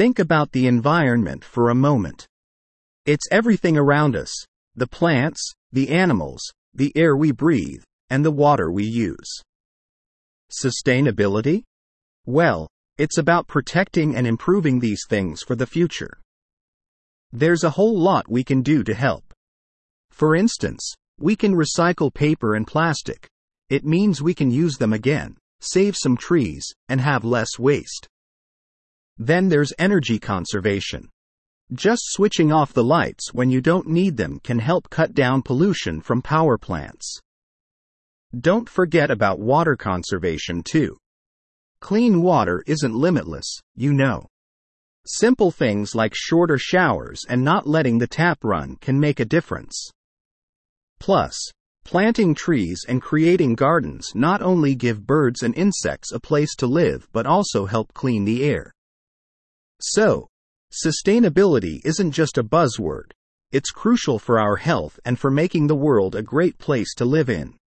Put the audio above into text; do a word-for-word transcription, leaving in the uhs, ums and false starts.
Think about the environment for a moment. It's everything around us: the plants, the animals, the air we breathe, and the water we use. Sustainability? Well, it's about protecting and improving these things for the future. There's a whole lot we can do to help. For instance, we can recycle paper and plastic. It means we can use them again, save some trees, and have less waste. Then there's energy conservation. Just switching off the lights when you don't need them can help cut down pollution from power plants. Don't forget about water conservation too. Clean water isn't limitless, you know. Simple things like shorter showers and not letting the tap run can make a difference. Plus, planting trees and creating gardens not only give birds and insects a place to live but also help clean the air. So, sustainability isn't just a buzzword. It's crucial for our health and for making the world a great place to live in.